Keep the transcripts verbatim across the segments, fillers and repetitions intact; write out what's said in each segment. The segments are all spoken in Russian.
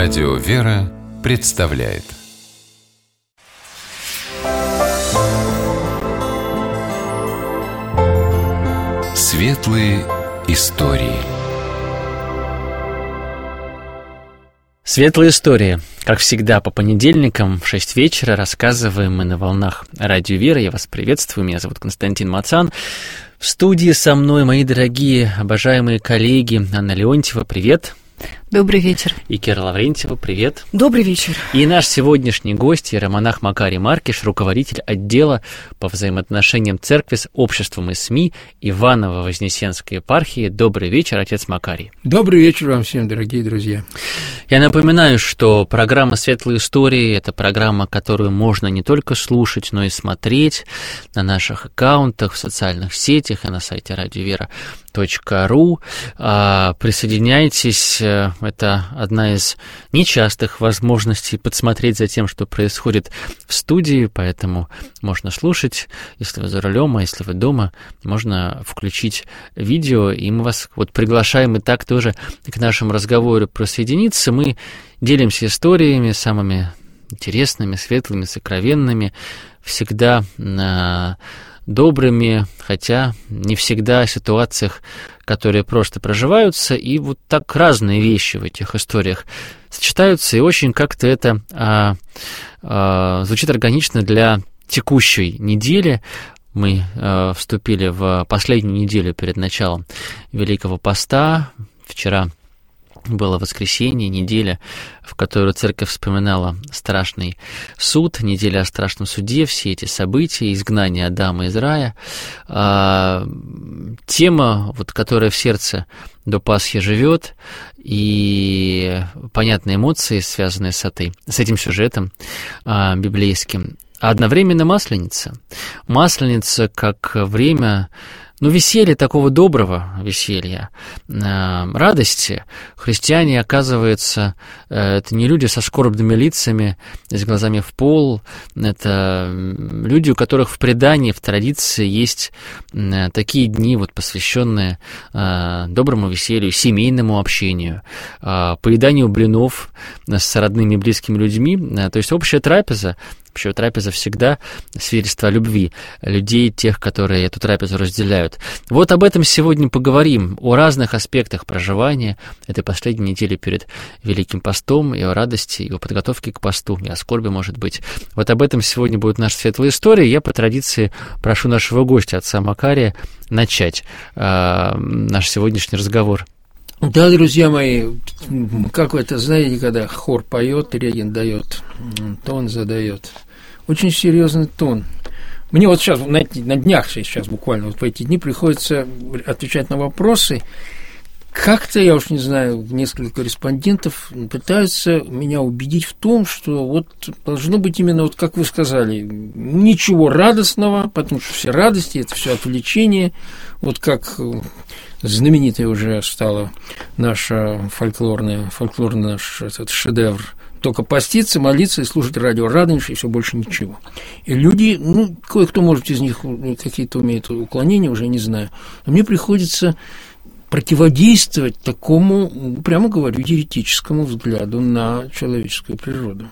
Радио «Вера» представляет Светлые истории. Светлые истории. Как всегда, по понедельникам в шесть вечера рассказываем мы на волнах Радио «Вера». Я вас приветствую. Меня зовут Константин Мацан. В студии со мной мои дорогие, обожаемые коллеги Анна Леонтьева. Привет. Добрый вечер. И Кира Лаврентьева. Привет. Добрый вечер. И наш сегодняшний гость, иеромонах Макарий Маркиш, руководитель отдела по взаимоотношениям церкви с обществом и СМИ Иваново-Вознесенской епархии. Добрый вечер, отец Макарий. Добрый вечер вам всем, дорогие друзья. Я напоминаю, что программа «Светлые истории» — это программа, которую можно не только слушать, но и смотреть на наших аккаунтах, в социальных сетях и на сайте радио вера точка ру. Присоединяйтесь. Это одна из нечастых возможностей подсмотреть за тем, что происходит в студии, поэтому можно слушать, если вы за рулем, а если вы дома, можно включить видео, и мы вас вот приглашаем и так тоже к нашему разговору присоединиться. Мы делимся историями самыми интересными, светлыми, сокровенными, всегда на добрыми, хотя не всегда о ситуациях, которые просто проживаются, и вот так разные вещи в этих историях сочетаются, и очень как-то это а, а, звучит органично для текущей недели. Мы а, вступили в последнюю неделю перед началом Великого Поста. Вчера было воскресенье, неделя, в которую церковь вспоминала страшный суд, неделя о страшном суде, все эти события, изгнание Адама из рая. А, тема, вот, которая в сердце до Пасхи живет, и понятные эмоции, связанные с, этой, с этим сюжетом а, библейским. А одновременно Масленица. Масленица как время, ну, веселья, такого доброго веселья, радости. Христиане, оказывается, это не люди со скорбными лицами, с глазами в пол, это люди, у которых в предании, в традиции есть такие дни, вот, посвященные доброму веселью, семейному общению, поеданию блинов с родными и близкими людьми, то есть общая трапеза. Вообще трапеза всегда свидетельство о любви людей, тех, которые эту трапезу разделяют. Вот об этом сегодня поговорим, о разных аспектах проживания этой последней недели перед Великим Постом, и о радости, и о подготовке к посту, и о скорби, может быть. Вот об этом сегодня будет наша светлая история. Я по традиции прошу нашего гостя, отца Макария, начать э, наш сегодняшний разговор. Да, друзья мои, как вы это знаете, когда хор поет, регент дает, тон задает. Очень серьезный тон. Мне вот сейчас, на, на днях сейчас буквально, вот в эти дни приходится отвечать на вопросы. Как-то, я уж не знаю, несколько корреспондентов пытаются меня убедить в том, что вот должно быть именно, вот как вы сказали, ничего радостного, потому что все радости, это все отвлечение, вот как знаменитая уже стала наша фольклорная, фольклорный наш этот шедевр, только поститься, молиться и слушать радио Радонеж, и все больше ничего. И люди, ну, кое-кто, может, из них какие-то умеют уклонения, уже не знаю, но мне приходится противодействовать такому, прямо говорю, еретическому взгляду на человеческую природу.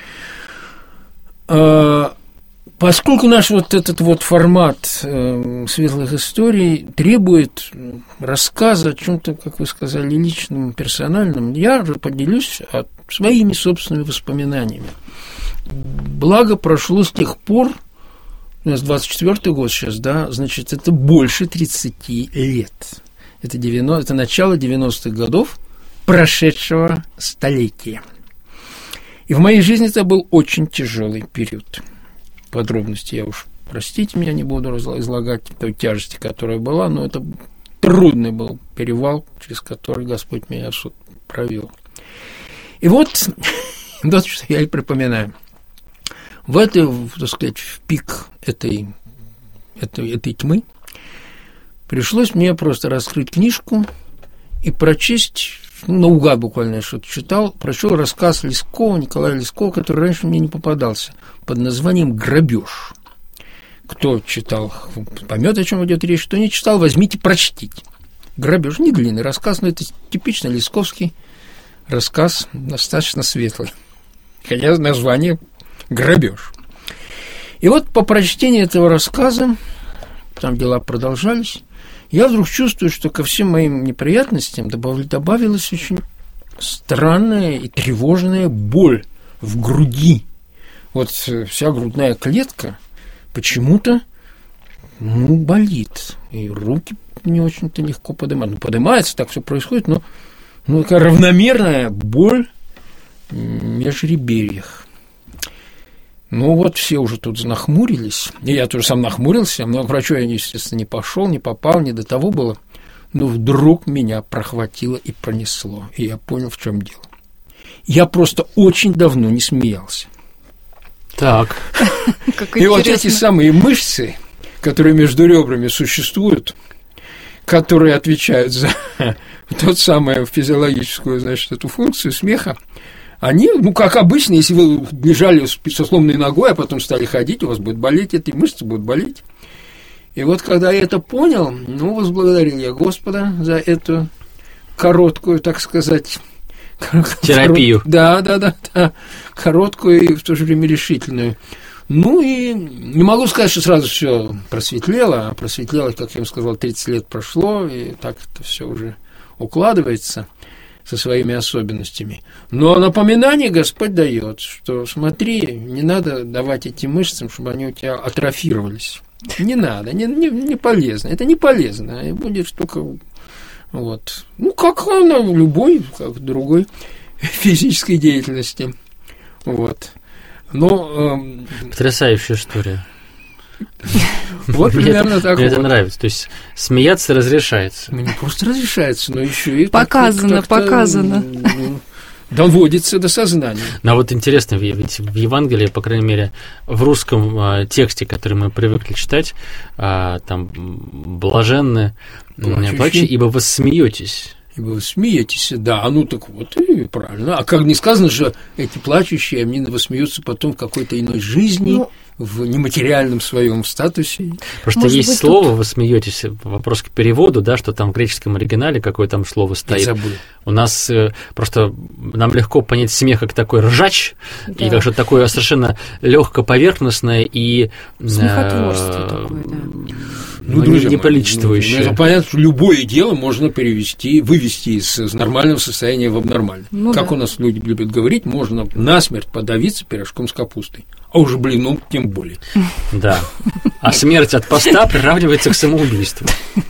Поскольку наш вот этот вот формат э, светлых историй требует рассказа о чем-то, как вы сказали, личном, персональном, я же поделюсь своими собственными воспоминаниями. Благо прошло с тех пор, у нас двадцать четвёртый год сейчас, да, значит, это больше тридцати лет. Это, девяносто, это начало девяностых годов прошедшего столетия. И в моей жизни это был очень тяжелый период. Подробности я уж, простите меня, не буду излагать той тяжести, которая была, но это трудный был перевал, через который Господь меня провел. И вот, вот что я и припоминаю. В этой, так сказать, в пик этой, этой, этой тьмы пришлось мне просто раскрыть книжку и прочесть, ну, наугад буквально я что-то читал, прочел рассказ Лескова, Николая Лескова, который раньше мне не попадался, под названием «Грабеж». Кто читал, поймет, о чем идет речь, кто не читал, возьмите, прочтите. «Грабеж» не длинный рассказ, но это типично лесковский рассказ достаточно светлый, хотя название «Грабеж». И вот по прочтении этого рассказа, там дела продолжались, я вдруг чувствую, что ко всем моим неприятностям добавилась очень странная и тревожная боль в груди. Вот вся грудная клетка почему-то, ну, болит, и руки не очень-то легко поднимаются. Ну, поднимается, так все происходит, но ну, такая равномерная боль в межреберьях. Ну, вот все уже тут нахмурились, и я тоже сам нахмурился, но к врачу я, естественно, не пошел, не попал, не до того было, но вдруг меня прохватило и пронесло, и я понял, в чем дело. Я просто очень давно не смеялся. Так. И вот эти самые мышцы, которые между ребрами существуют, которые отвечают за тот самую физиологическую, значит, эту функцию смеха, они, ну, как обычно, если вы лежали со сломанной ногой, а потом стали ходить, у вас будет болеть, эти мышцы будут болеть. И вот когда я это понял, ну, возблагодарил я Господа за эту короткую, так сказать, терапию. Корот... Да, да, да, да, короткую и в то же время решительную. Ну и не могу сказать, что сразу все просветлело, а просветлело, как я вам сказал, тридцать лет прошло, и так это все уже укладывается со своими особенностями. Но напоминание Господь дает, что смотри, не надо давать этим мышцам, чтобы они у тебя атрофировались. Не надо, не, не, не полезно. Это не полезно, и будет только вот. Ну, как она в любой, как в другой физической деятельности. Вот. Но, эм... Потрясающая история. Вот примерно так. Мне это нравится. То есть смеяться разрешается. Не просто разрешается, но еще и показано, показано. Доводится до сознания. Но вот интересно, ведь в Евангелии, по крайней мере, в русском э, тексте, который мы привыкли читать, э, там блаженны плачущие, ибо вы смеетесь. Ибо вы смеетесь, да, ну так вот, и правильно. А как не сказано же, эти плачущие, они посмеются потом в какой-то иной жизни, ну, в нематериальном своем статусе. Просто может есть быть, слово, тут... вы смеетесь, вопрос к переводу, да, что там в греческом оригинале какое там слово стоит. Я забыл. У нас э, просто нам легко понять смех как такой ржач, да. И как что-то такое совершенно легко поверхностное и... Смехотворство э, такое, да. Ну, ну, не, не приличествующее. Ну, это понятно, что любое дело можно перевести, вывести из нормального состояния в абнормальное. Ну, как да. У нас люди любят говорить, можно насмерть подавиться пирожком с капустой. А уже блином тем более. Да. А смерть от поста приравнивается к самоубийству.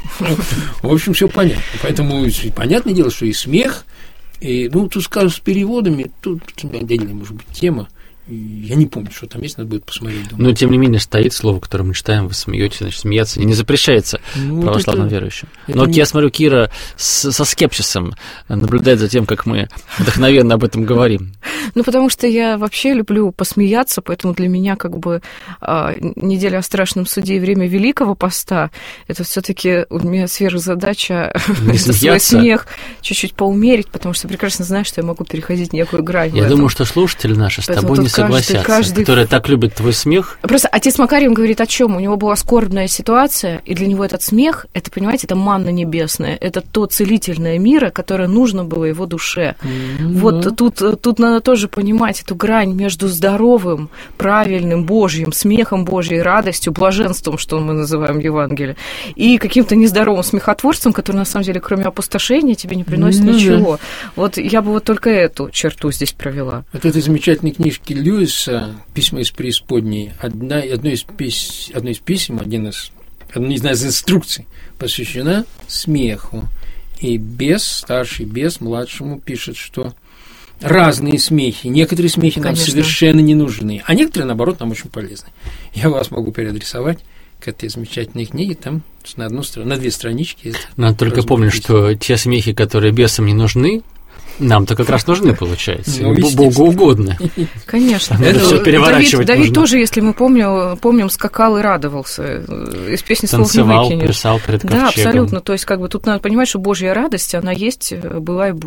В общем, все понятно. Поэтому понятное дело, что и смех, и, ну, тут скажем, с переводами, тут отдельная, может быть, тема. Я не помню, что там есть, надо будет посмотреть. Думаю. Но, тем не менее, стоит слово, которое мы читаем, вы смеетесь, значит, смеяться не запрещается ну, православным это, верующим. Это Но не... я смотрю, Кира с, со скепсисом наблюдает за тем, как мы вдохновенно об этом говорим. Ну, потому что я вообще люблю посмеяться, поэтому для меня как бы неделя о страшном суде и время Великого Поста, это все-таки у меня сверхзадача свой смех чуть-чуть поумерить, потому что прекрасно знаю, что я могу переходить некую грань. Я думаю, что слушатели наши с тобой не согласятся, каждый... которые так любят твой смех. Просто отец Макарий, он говорит о чем? У него была скорбная ситуация, и для него этот смех, это, понимаете, это манна небесная, это то целительное мира, которое нужно было его душе. Mm-hmm. Вот тут, тут надо тоже понимать эту грань между здоровым, правильным, Божьим, смехом Божьей, радостью, блаженством, что мы называем в Евангелии, и каким-то нездоровым смехотворством, который, на самом деле, кроме опустошения, тебе не приносит mm-hmm. ничего. Вот я бы вот только эту черту здесь провела. Вот этой замечательной книжки Льюиса «Письма из преисподней», одна, одно, из пись, одно из писем, один из, одна из инструкций посвящена смеху. И бес, старший бес, младшему пишет, что разные смехи, некоторые смехи Конечно. Нам совершенно не нужны, а некоторые, наоборот, нам очень полезны. Я вас могу переадресовать к этой замечательной книге, там на одну на две странички. Надо только помнить, что те смехи, которые бесам не нужны, нам-то как раз нужны, получается, ну, Богу угодно. Конечно. Это все переворачивать Давид, Давид тоже, если мы помним, помним, скакал и радовался. Из песни слов не выкинешь. Плясал перед ковчегом. Да, абсолютно. То есть, как бы тут надо понимать, что Божья радость, она есть, была и будет.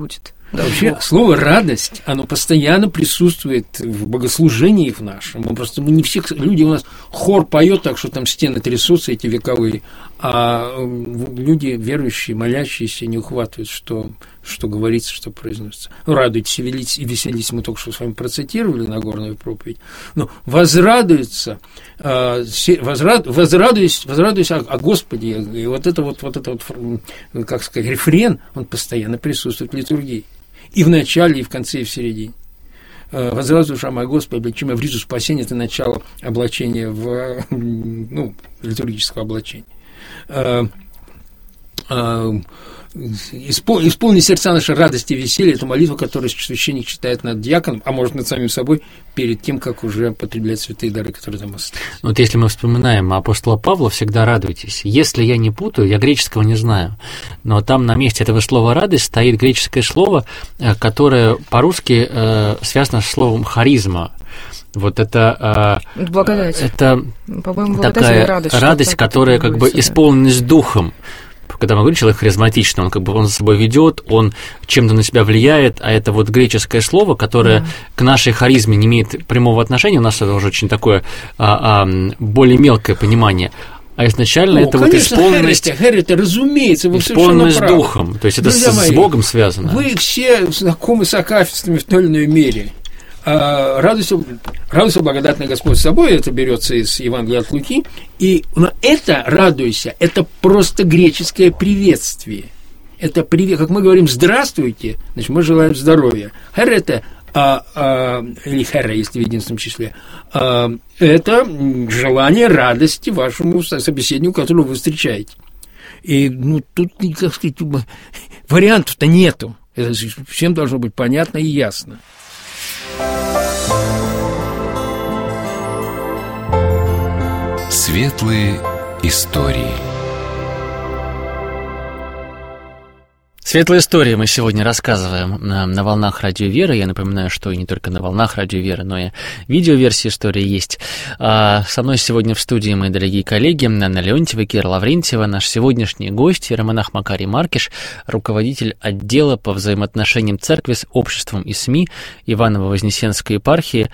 Да, вообще, слово «радость», оно постоянно присутствует в богослужении в нашем. Мы просто мы не всех люди, у нас хор поет так, что там стены трясутся эти вековые, а люди верующие, молящиеся не ухватывают, что, что говорится, что произносится. Ну, радуйтесь и веселитесь, мы только что с вами процитировали Нагорную проповедь. Но возрадуются, возрад, возрадуюсь, возрадуюсь о, о Господе. И вот это вот, вот это вот, как сказать, рефрен, он постоянно присутствует в литургии. И в начале, и в конце, и в середине. «Возрадуйся, душа моя, Господи, облачи меня в ризу спасения» – это начало облачения, в, ну, литургического облачения. «Исполни сердца наши радости и веселья» – это молитва, которую священник читает над диаконом, а может, над самим собой, перед тем, как уже потреблять святые дары, которые там остались. Вот если мы вспоминаем апостола Павла «всегда радуйтесь». Если я не путаю, я греческого не знаю, но там на месте этого слова «радость» стоит греческое слово, которое по-русски связано с словом «харизма». Вот это, благодать. Это По-моему, такая радость, радость, которая как бы исполненность духом. Когда мы говорим, человек харизматичный, он как бы он за собой ведет, он чем-то на себя влияет, а это вот греческое слово, которое да. к нашей харизме не имеет прямого отношения, у нас это уже очень такое а, а, более мелкое понимание. А изначально О, это конечно, вот исполненность, Хэрри-то, разумеется, вы исполненность духом, то есть это с, мои, с Богом связано. Вы все знакомы с акафистами в той или иной мере. Радуйся, радуйся, благодатный Господь с собой, это берется из Евангелия от Луки, и это радуйся, это просто греческое приветствие. Это привет, как мы говорим «здравствуйте», значит, мы желаем здоровья. Хэр это, а, а, или хэра, если в единственном числе, а, это желание радости вашему собеседнику, которого вы встречаете. И, ну, тут, как сказать, вариантов-то нету. Это всем должно быть понятно и ясно. Светлые истории. Светлые истории мы сегодня рассказываем на, на волнах Радио Веры. Я напоминаю, что и не только на волнах Радио Веры, но и видеоверсии истории есть. А со мной сегодня в студии мои дорогие коллеги Анна Леонтьева и Кира Лаврентьева, наш сегодняшний гость, иеромонах Макарий Маркиш, руководитель отдела по взаимоотношениям церкви с обществом и СМИ Иваново-Вознесенской епархии.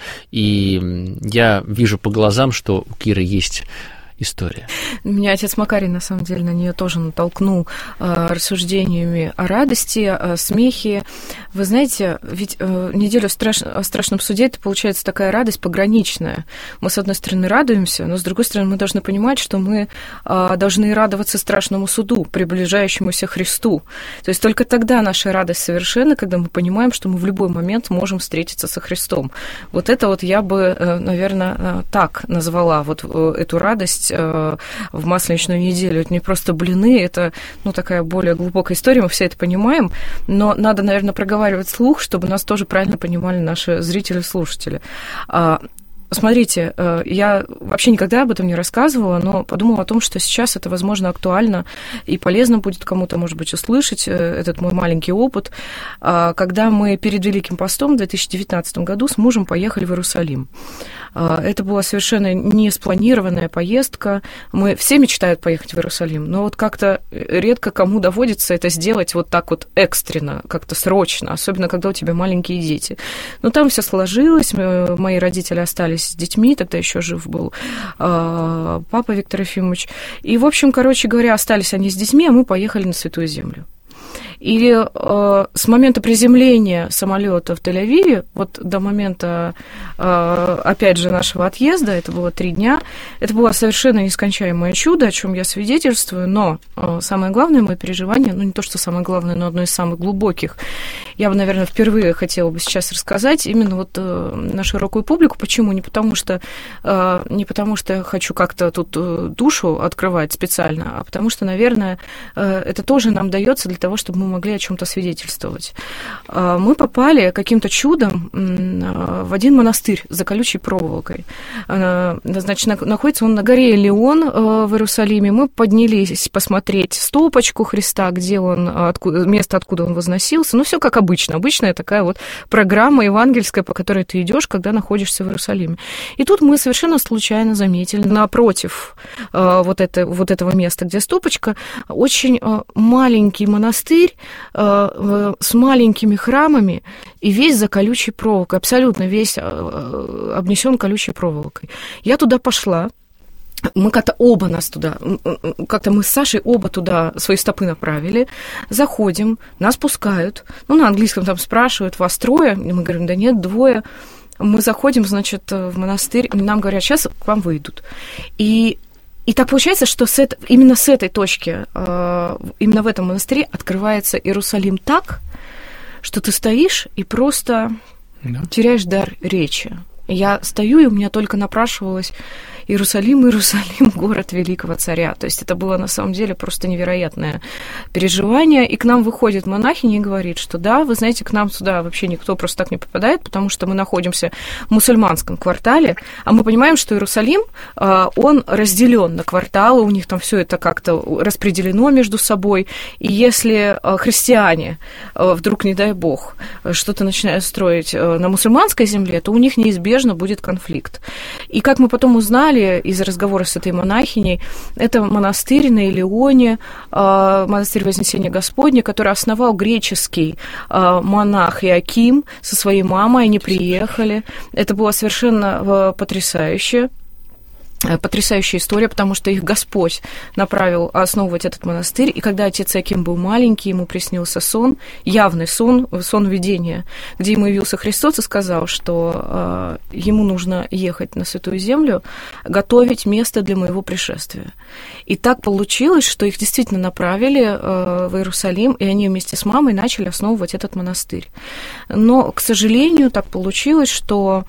И я вижу по глазам, что у Киры есть история. Меня отец Макарий, на самом деле, на нее тоже натолкнул э, рассуждениями о радости, о смехе. Вы знаете, ведь э, неделю страш... о страшном суде — это, получается, такая радость пограничная. Мы, с одной стороны, радуемся, но, с другой стороны, мы должны понимать, что мы э, должны радоваться страшному суду, приближающемуся Христу. То есть только тогда наша радость совершенна, когда мы понимаем, что мы в любой момент можем встретиться со Христом. Вот это вот я бы, э, наверное, э, так назвала вот э, эту радость в Масленичную неделю. Это не просто блины, это, ну, такая более глубокая история, мы все это понимаем, но надо, наверное, проговаривать вслух, чтобы нас тоже правильно понимали наши зрители и слушатели. Смотрите, я вообще никогда об этом не рассказывала, но подумала о том, что сейчас это, возможно, актуально и полезно будет кому-то, может быть, услышать этот мой маленький опыт, когда мы перед Великим постом в две тысячи девятнадцатом году с мужем поехали в Иерусалим. Это была совершенно не спланированная поездка. Мы все мечтают поехать в Иерусалим, но вот как-то редко кому доводится это сделать вот так вот экстренно, как-то срочно, особенно когда у тебя маленькие дети. Но там все сложилось, мои родители остались с детьми, тогда еще жив был папа Виктор Ефимович. И, в общем, короче говоря, остались они с детьми, а мы поехали на Святую Землю. И э, с момента приземления самолета в Тель-Авиве, вот до момента, э, опять же, нашего отъезда, это было три дня, это было совершенно нескончаемое чудо, о чем я свидетельствую, но э, самое главное мое переживание, ну не то, что самое главное, но одно из самых глубоких, я бы, наверное, впервые хотела бы сейчас рассказать именно вот э, на широкую публику. Почему? Не потому что, э, не потому что я хочу как-то тут э, душу открывать специально, а потому что, наверное, э, это тоже нам дается для того, чтобы мы могли о чем-то свидетельствовать. Мы попали каким-то чудом в один монастырь за колючей проволокой. Значит, находится он на горе Элеон в Иерусалиме. Мы поднялись посмотреть стопочку Христа, где он, откуда, место, откуда он возносился. Ну, все как обычно. Обычная такая вот программа евангельская, по которой ты идешь, когда находишься в Иерусалиме. И тут мы совершенно случайно заметили напротив вот, это, вот этого места, где стопочка, очень маленький монастырь, с маленькими храмами и весь за колючей проволокой, абсолютно весь обнесен колючей проволокой. Я туда пошла. Мы как-то оба нас туда, как-то мы с Сашей оба туда свои стопы направили, заходим, нас пускают, ну, на английском там спрашивают, вас трое? И мы говорим, да нет, двое. Мы заходим, значит, в монастырь, и нам говорят, сейчас к вам выйдут. И, и так получается, что с это, именно с этой точки, именно в этом монастыре открывается Иерусалим так, что ты стоишь и просто да. теряешь дар речи. Я стою, и у меня только напрашивалось Иерусалим, Иерусалим, город великого царя. То есть это было на самом деле просто невероятное переживание. И к нам выходит монахиня и говорит, что да, вы знаете, к нам сюда вообще никто просто так не попадает, потому что мы находимся в мусульманском квартале, а мы понимаем, что Иерусалим, он разделен на кварталы, у них там все это как-то распределено между собой. И если христиане вдруг, не дай бог, что-то начинают строить на мусульманской земле, то у них неизбежно будет конфликт. И как мы потом узнали из разговора с этой монахиней, это монастырь на Илионе, монастырь Вознесения Господня, который основал греческий монах Иоаким со своей мамой, они приехали. Это было совершенно потрясающе. Потрясающая история, потому что их Господь направил основывать этот монастырь, и когда отец Иоаким был маленький, ему приснился сон, явный сон, сон видения, где ему явился Христос и сказал, что э, ему нужно ехать на Святую Землю, готовить место для моего пришествия. И так получилось, что их действительно направили э, в Иерусалим, и они вместе с мамой начали основывать этот монастырь. Но, к сожалению, так получилось, что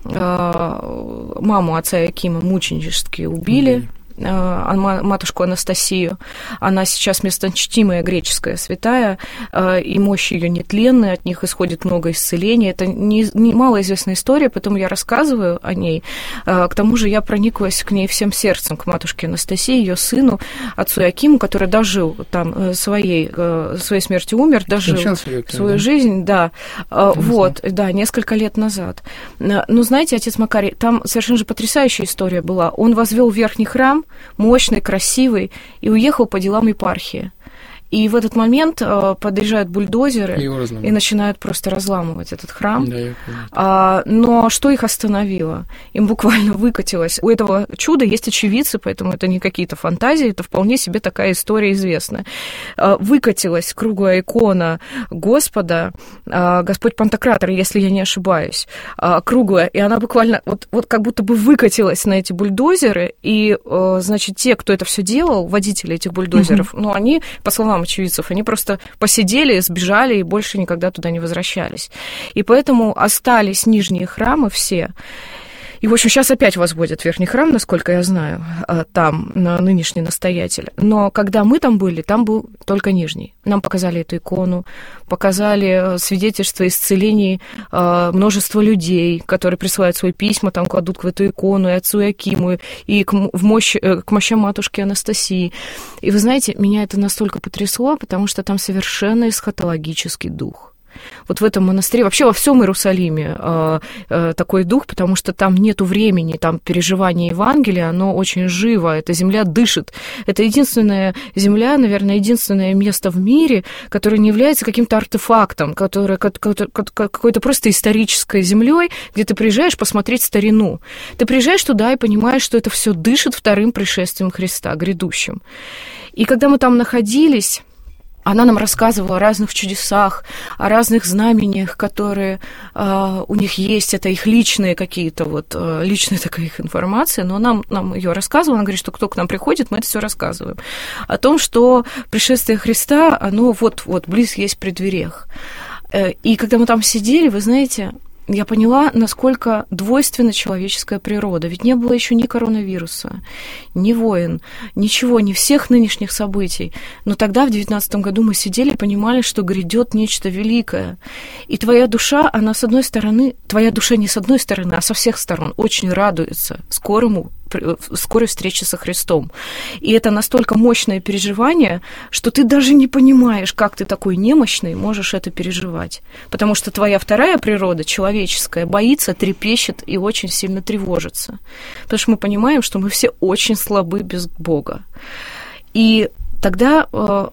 маму отца Иоакима мученически убили, mm-hmm. матушку Анастасию. Она сейчас месточтимая греческая святая, и мощь ее нетленная, от них исходит много исцеления. Это не, не малоизвестная история, поэтому я рассказываю о ней. К тому же я прониклась к ней всем сердцем, к матушке Анастасии, ее сыну, отцу Иоакиму, который дожил там своей, своей смертью, умер, дожил Иоаким, свою да? жизнь, да, вот, да, несколько лет назад. Но знаете, отец Макарий, там совершенно же потрясающая история была. Он возвел верхний храм, мощный, красивый, и уехал по делам епархии. И в этот момент э, подъезжают бульдозеры и, и начинают просто разламывать этот храм. Да, а, но что их остановило? Им буквально выкатилось. У этого чуда есть очевидцы, поэтому это не какие-то фантазии, это вполне себе такая история известная. А, выкатилась круглая икона Господа, а, Господь Пантократор, если я не ошибаюсь, а, круглая, и она буквально вот, вот как будто бы выкатилась на эти бульдозеры, и, а, значит, те, кто это все делал, водители этих бульдозеров, mm-hmm. ну, они, по словам очевидцев, они просто посидели, сбежали и больше никогда туда не возвращались. И поэтому остались нижние храмы все. И, в общем, сейчас опять возводят верхний храм, насколько я знаю, там, на нынешний настоятель. Но когда мы там были, там был только нижний. Нам показали эту икону, показали свидетельства исцелений множества людей, которые присылают свои письма, там кладут в эту икону и отцу Иоакиму, и к, в мощь, к мощам матушки Анастасии. И вы знаете, меня это настолько потрясло, потому что там совершенно эсхатологический дух. Вот в этом монастыре, вообще во всем Иерусалиме э, э, такой дух, потому что там нету времени, там переживание Евангелия, оно очень живо, эта земля дышит. Это единственная земля, наверное, единственное место в мире, которое не является каким-то артефактом, которое какой-то просто исторической землей, где ты приезжаешь посмотреть старину. Ты приезжаешь туда и понимаешь, что это все дышит вторым пришествием Христа, грядущим. И когда мы там находились, она нам рассказывала о разных чудесах, о разных знамениях, которые э, у них есть, это их личные какие-то, вот, э, личная такая их информация, но нам, нам ее рассказывала, она говорит, что кто к нам приходит, мы это все рассказываем. О том, что пришествие Христа, оно вот-вот близ есть при дверях. Э, и когда мы там сидели, вы знаете, я поняла, насколько двойственна человеческая природа. Ведь не было еще ни коронавируса, ни войн, ничего, ни всех нынешних событий. Но тогда, в девятнадцатом году, мы сидели и понимали, что грядет нечто великое. И твоя душа, она с одной стороны, твоя душа не с одной стороны, а со всех сторон очень радуется скорому скорой встречи со Христом. И это настолько мощное переживание, что ты даже не понимаешь, как ты такой немощный можешь это переживать. Потому что твоя вторая природа, человеческая, боится, трепещет и очень сильно тревожится. Потому что мы понимаем, что мы все очень слабы без Бога. И тогда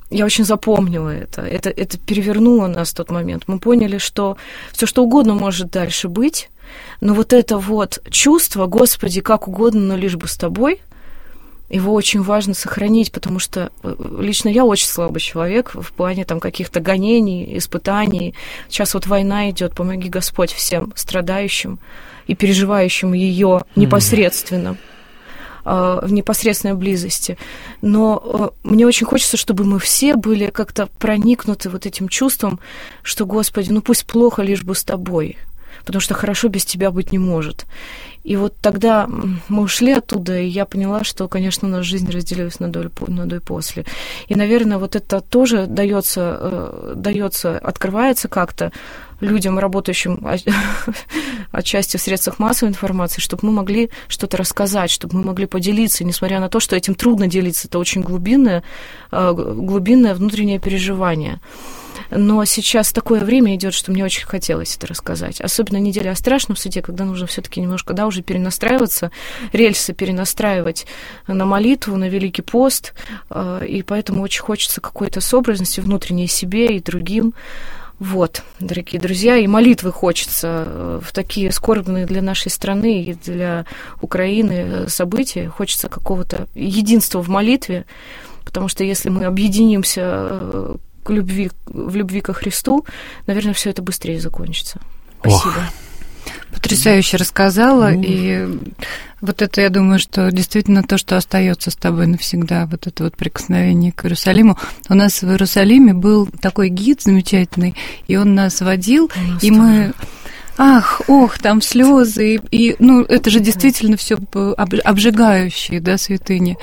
я очень запомнила это. это. Это перевернуло нас в тот момент. Мы поняли, что все что угодно может дальше быть, но вот это вот чувство, Господи, как угодно, но лишь бы с тобой, его очень важно сохранить, потому что лично я очень слабый человек в плане там каких-то гонений, испытаний. Сейчас вот война идет, помоги Господь всем страдающим и переживающим ее непосредственно, mm-hmm. в непосредственной близости. Но мне очень хочется, чтобы мы все были как-то проникнуты вот этим чувством, что, Господи, ну пусть плохо, лишь бы с тобой, потому что хорошо без тебя быть не может. И вот тогда мы ушли оттуда, и я поняла, что, конечно, у нас жизнь разделилась на до, на до и после. И, наверное, вот это тоже дается, дается, открывается как-то людям, работающим отчасти в средствах массовой информации, чтобы мы могли что-то рассказать, чтобы мы могли поделиться, несмотря на то, что этим трудно делиться, это очень глубинное, глубинное внутреннее переживание. Но сейчас такое время идет, что мне очень хотелось это рассказать. Особенно неделя о страшном суде, когда нужно все-таки немножко, да, уже перенастраиваться, рельсы перенастраивать на молитву, на Великий пост. И поэтому очень хочется какой-то собранности внутренней себе и другим. Вот, дорогие друзья, и молитвы хочется в такие скорбные для нашей страны и для Украины события. Хочется какого-то единства в молитве, потому что если мы объединимся к любви, в любви ко Христу, наверное, все это быстрее закончится. Спасибо. Ох. Потрясающе рассказала, ну... и вот это, я думаю, что действительно то, что остается с тобой навсегда, вот это вот прикосновение к Иерусалиму. У нас в Иерусалиме был такой гид замечательный, и он нас водил, и мы... Ах, ох, там слезы, и, и ну, это же действительно все обжигающие, да, святыни.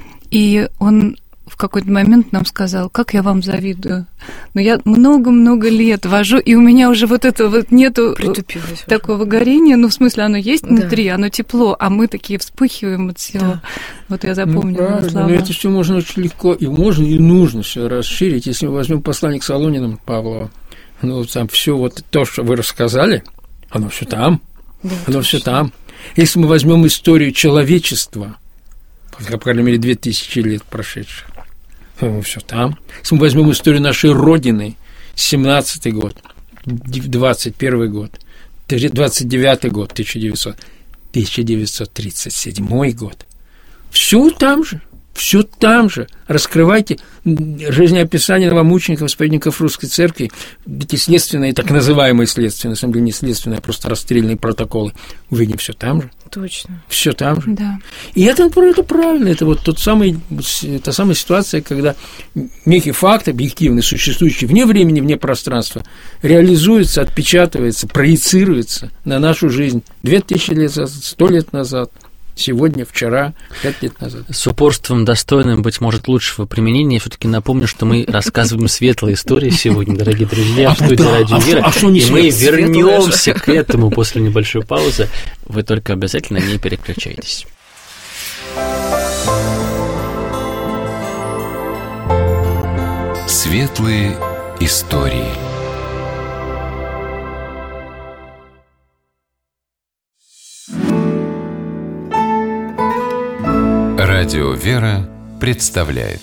И он в какой-то момент нам сказал: как я вам завидую. Но я много-много лет вожу, и у меня уже вот это вот нету такого горения, ну, в смысле, оно есть внутри, да. Оно тепло, а мы такие вспыхиваем от всего. Да. Вот я запомнила ну, слова. Но это все можно очень легко, и можно, и нужно все расширить. Если мы возьмем послание к Солонинам Павлова, ну, там все вот то, что вы рассказали, оно все там, да, оно все там. Если мы возьмем историю человечества, по крайней мере, две тысячи лет прошедших, все там. Если мы возьмем историю нашей Родины, семнадцатый год, двадцать первый год, двадцать девятый год, тысяча девятьсот тридцать седьмой год, все там же, все там же. Раскрывайте жизнеописание новомучеников, исповедников Русской Церкви, эти следственные, так называемые следственные, на самом деле не следственные, а просто расстрельные протоколы, увидим все там же. Точно. Все там же. Да. И это, это правильно, это вот тот самый, та самая ситуация, когда некий факт объективный, существующий вне времени, вне пространства, реализуется, отпечатывается, проецируется на нашу жизнь две тысячи лет назад, сто лет назад. Сегодня, вчера, пять лет назад. С упорством, достойным, быть может, лучшего применения, я все-таки напомню, что мы рассказываем светлые истории сегодня, дорогие друзья, в студии Радио Вера, и мы вернемся к этому после небольшой паузы. Вы только обязательно не переключайтесь. Светлые истории. Радио Вера представляет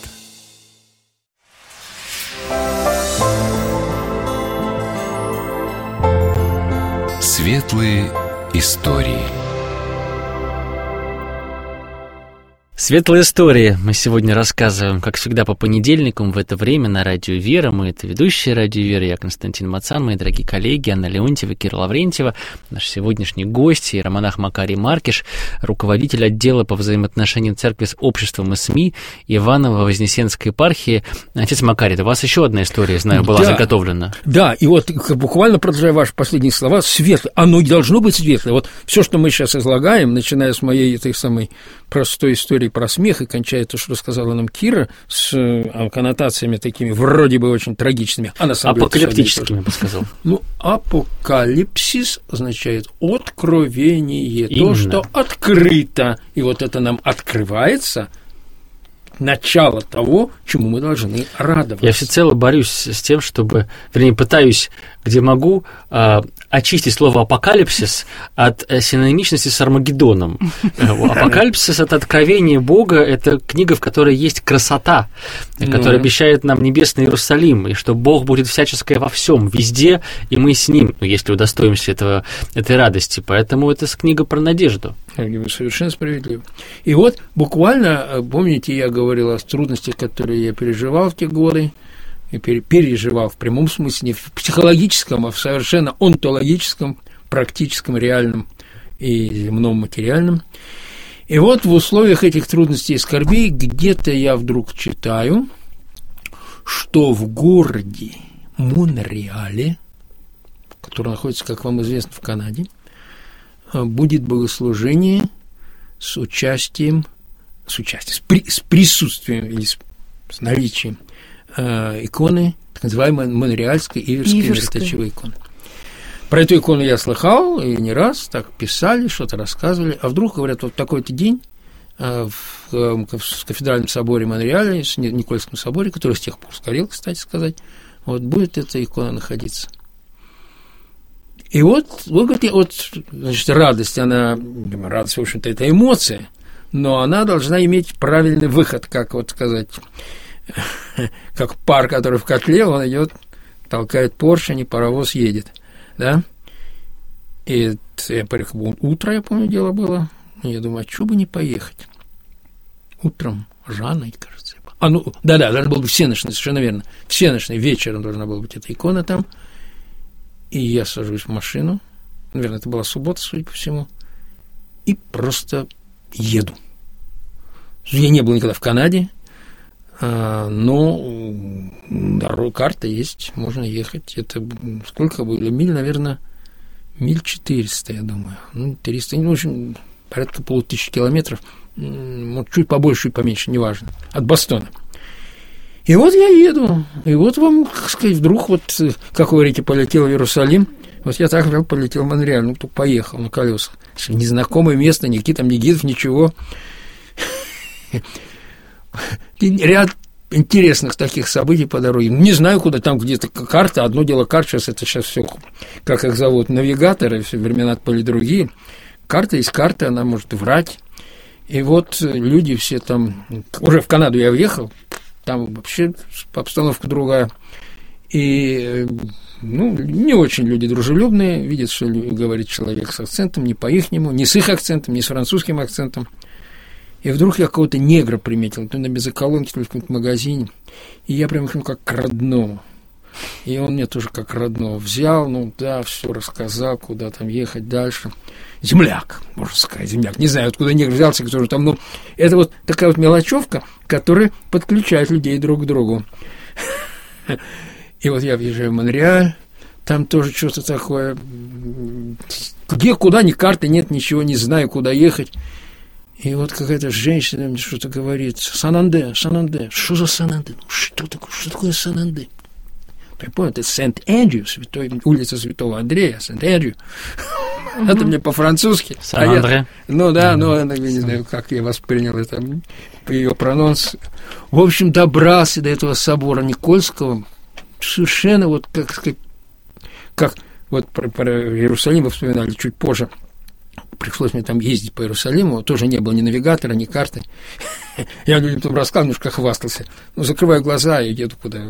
Светлые истории. Светлые истории мы сегодня рассказываем, как всегда, по понедельникам в это время на Радио Вера. Мы — это ведущие Радио Вера, я Константин Мацан, мои дорогие коллеги Анна Леонтьева, Кира Лаврентьева, наш сегодняшний гость, иеромонах Макарий Маркиш, руководитель отдела по взаимоотношениям церкви с обществом и СМИ Иваново-Вознесенской епархии. Отец Макарий, у вас еще одна история, знаю, была да, заготовлена. Да, и вот буквально продолжая ваши последние слова, светлое, оно должно быть светлое. Вот все, что мы сейчас излагаем, начиная с моей этой самой простой истории про смех и кончая то, что рассказала нам Кира, с коннотациями такими вроде бы очень трагичными. А на самом деле апокалиптическими, я бы сказал. Ну, апокалипсис означает откровение, именно. То, что открыто. И вот это нам открывается начало того, чему мы должны радоваться. Я всецело борюсь с тем, чтобы, вернее, пытаюсь, где могу, очистить слово «апокалипсис» от синонимичности с Армагеддоном. Апокалипсис – это откровение Бога, это книга, в которой есть красота, которая обещает нам небесный Иерусалим, и что Бог будет всяческое во всем, везде, и мы с Ним, ну, если удостоимся этого, этой радости. Поэтому это книга про надежду. Совершенно справедливо. И вот буквально, помните, я говорил о трудностях, которые я переживал в те годы, и переживал в прямом смысле, не в психологическом, а в совершенно онтологическом, практическом, реальном и земном материальном. И вот в условиях этих трудностей и скорбей где-то я вдруг читаю, что в городе Монреале, который находится, как вам известно, в Канаде, будет богослужение с участием, с участием, с, при, с присутствием или с, с наличием э, иконы, так называемой монреальской иверской верточевой иконы. Про эту икону я слыхал, и не раз так писали, что-то рассказывали, а вдруг, говорят, вот такой-то день э, в, э, в кафедральном соборе Монреаля, в Никольском соборе, который с тех пор сгорел, кстати сказать, вот будет эта икона находиться. И вот, вот, вот значит, радость, она, радость, в общем-то, это эмоция, но она должна иметь правильный выход, как вот сказать, как пар, который в котле, он идет, толкает поршень, и паровоз едет, да? И я приехал, утро, я помню, дело было, и я думаю, а что бы не поехать? Утром рано, кажется. А, ну, да-да, должна была быть всеночная, совершенно верно, всеночная, вечером должна была быть эта икона там. И я сажусь в машину, наверное, это была суббота, судя по всему, и просто еду. Я не был никогда в Канаде, но дорога, карта есть, можно ехать. Это сколько было? Миль, наверное, миль четыреста, я думаю. Ну, триста, ну, в общем, порядка полутысячи километров, может, чуть побольше, чуть поменьше, неважно, от Бостона. И вот я еду, и вот вам, так сказать, вдруг, вот, как вы говорите, полетел в Иерусалим, вот я так полетел в Монреаль, ну, тут поехал на колесах. Незнакомое место, никаких там ни гидов, ничего. Ряд интересных таких событий по дороге. Не знаю, куда там где-то карта, одно дело карта, сейчас это сейчас все, как их зовут, навигаторы, все времена были другие. Карта есть карта, она может врать. И вот люди все там, уже в Канаду я въехал, там вообще обстановка другая. И, ну, не очень люди дружелюбные, видят, что говорит человек с акцентом, не по-ихнему, не с их акцентом, не с французским акцентом. И вдруг я какого-то негра приметил, то на бензоколонке, то в каком-то магазине, и я прям как к родному. И он мне тоже как родного взял, ну да, все рассказал, куда там ехать дальше. Земляк, можно сказать, земляк. Не знаю, откуда негр взялся, который там, ну, это вот такая вот мелочевка, которая подключает людей друг к другу. И вот я въезжаю в Монреаль, там тоже что-то такое, где, куда, ни карты нет, ничего, не знаю, куда ехать. И вот какая-то женщина мне что-то говорит, Сан-Анде, Сан-Анде, что за Сан-Анде? Что такое, что такое Сан-Анде? Я помню, это Сент-Эндрю, святой, улица Святого Андрея, Сент-Эндрю. Это мне по-французски. Сан-Андре. Ну да, ну, я не знаю, как я воспринял это, ее прононс. В общем, добрался до этого собора Никольского, совершенно вот, как сказать, как вот про, про Иерусалим вы вспоминали чуть позже. Пришлось мне там ездить по Иерусалиму, тоже не было ни навигатора, ни карты. Я людям там рассказал, немножко хвастался. Ну, закрываю глаза и еду куда...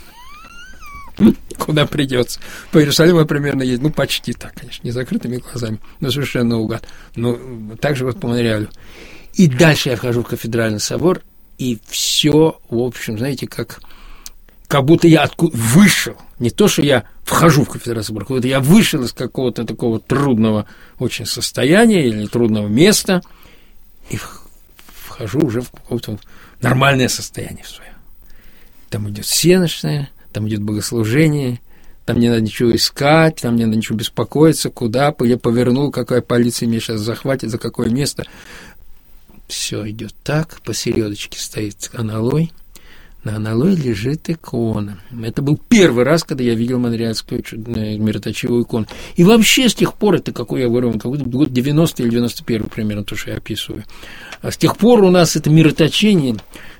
куда придется. По Иерусалиму я примерно ездил, ну, почти так, конечно, не закрытыми глазами, но совершенно наугад. Но также вот по Монреалю. И дальше я вхожу в кафедральный собор, и все, в общем, знаете, как, как будто я откуда вышел. Не то, что я вхожу в кафедральный собор, как будто я вышел из какого-то такого трудного очень состояния или трудного места, и вхожу уже в какое-то нормальное состояние свое. Там идет всеночное, там идет богослужение, там не надо ничего искать, там не надо ничего беспокоиться, куда я повернул, какая полиция меня сейчас захватит, за какое место. Все идет так, посередочке стоит аналой, На аналое лежит икона. Это был первый раз, когда я видел монреальскую мироточивую икону. И вообще с тех пор, это какой я говорю, какой-то год девяностый или девяносто первый примерно, то, что я описываю. А с тех пор у нас это мироточение,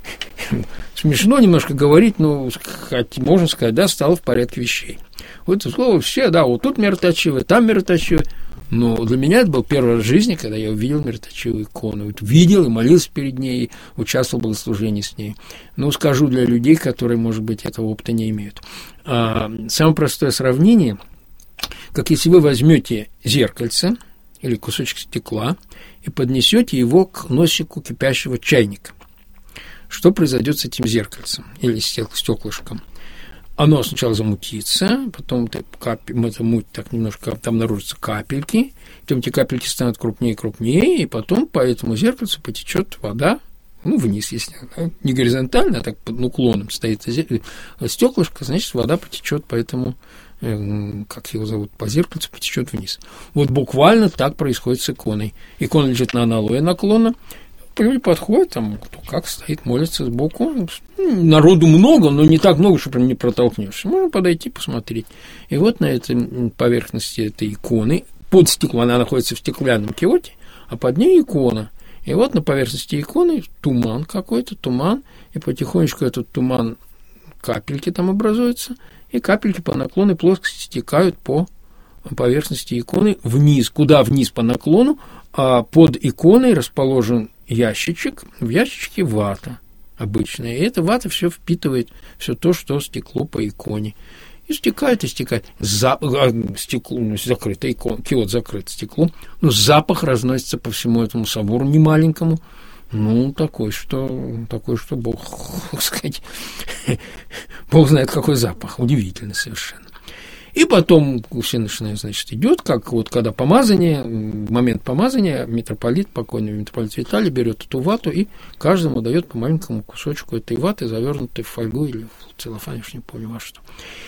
смешно немножко говорить, но можно сказать, да, стало в порядке вещей. Вот это слово все, да, вот тут мироточивое, там мироточивое. Но для меня это был первый раз в жизни, когда я увидел мироточивую икону. Вот видел и молился перед ней, и участвовал в богослужении с ней. Ну, скажу для людей, которые, может быть, этого опыта не имеют. А, самое простое сравнение, как если вы возьмете зеркальце или кусочек стекла и поднесете его к носику кипящего чайника. Что произойдет с этим зеркальцем или стеклышком? Оно сначала замутится, потом эта муть так немножко, там обнаружатся капельки, потом эти капельки станут крупнее и крупнее, и потом по этому зеркальцу потечет вода, ну, вниз, если не горизонтально, а так под уклоном стоит стеклышко, значит, вода потечет по этому, как его зовут, по зеркальцу потечет вниз. Вот буквально так происходит с иконой. Икона лежит на аналое наклона, люди подходят, там кто как стоит, молится сбоку. Народу много, но не так много, чтобы не протолкнешься. Можно подойти, посмотреть. И вот на этой поверхности этой иконы, под стеклом, она находится в стеклянном киоте, а под ней икона. И вот на поверхности иконы туман какой-то, туман, и потихонечку этот туман, капельки там образуются, и капельки по наклонной плоскости стекают по поверхности иконы вниз. Куда вниз по наклону? А под иконой расположен ящичек, в ящичке вата обычная, и эта вата все впитывает, все то, что стекло по иконе. И стекает, и стекает. За, стекло, ну, закрыто, икон, киот закрыт стеклом, но запах разносится по всему этому собору немаленькому. Ну, такой, что, такой, что Бог, так сказать, Бог знает, какой запах, удивительно совершенно. И потом все начинают, значит, идет, как вот когда помазание, момент помазания, митрополит, покойный митрополит Виталий берет эту вату и каждому дает по маленькому кусочку этой ваты, завернутой в фольгу или в целлофан, я уж не помню во что.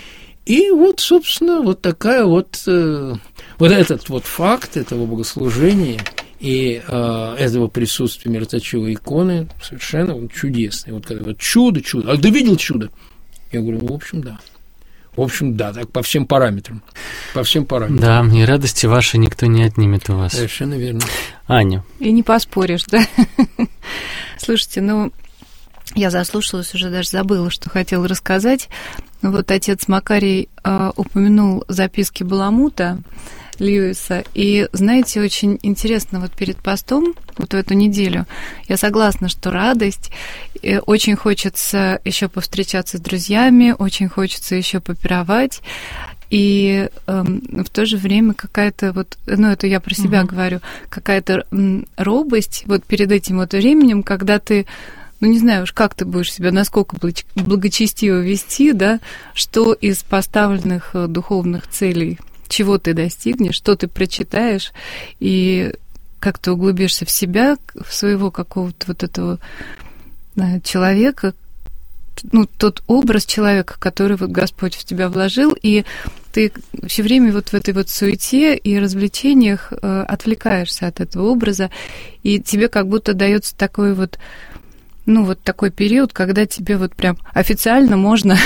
И вот, собственно, вот такая вот, э, вот этот вот факт этого богослужения и э, этого присутствия мироточивой иконы совершенно вот чудесный. Вот когда вот чудо, чудо. А ты видел чудо? Я говорю, ну, в общем, да. В общем, да, так по всем параметрам. По всем параметрам. Да, и радости вашей никто не отнимет у вас. Совершенно верно. Аня. И не поспоришь, да? Слушайте, ну, я заслушалась, уже даже забыла, что хотела рассказать. Вот отец Макарий э, упомянул записки Баламута Льюиса. И, знаете, очень интересно, вот перед постом, вот в эту неделю, я согласна, что радость, и очень хочется еще повстречаться с друзьями, очень хочется еще попировать, и э, в то же время какая-то вот, ну, это я про себя uh-huh. говорю, какая-то м, робость вот перед этим вот временем, когда ты, ну, не знаю уж, как ты будешь себя, насколько благочестиво вести, да, что из поставленных духовных целей, чего ты достигнешь, что ты прочитаешь, и как ты углубишься в себя, в своего какого-то вот этого да, человека, ну, тот образ человека, который вот Господь в тебя вложил, и ты все время вот в этой вот суете и развлечениях э, отвлекаешься от этого образа, и тебе как будто дается такой вот, ну, вот такой период, когда тебе вот прям официально можно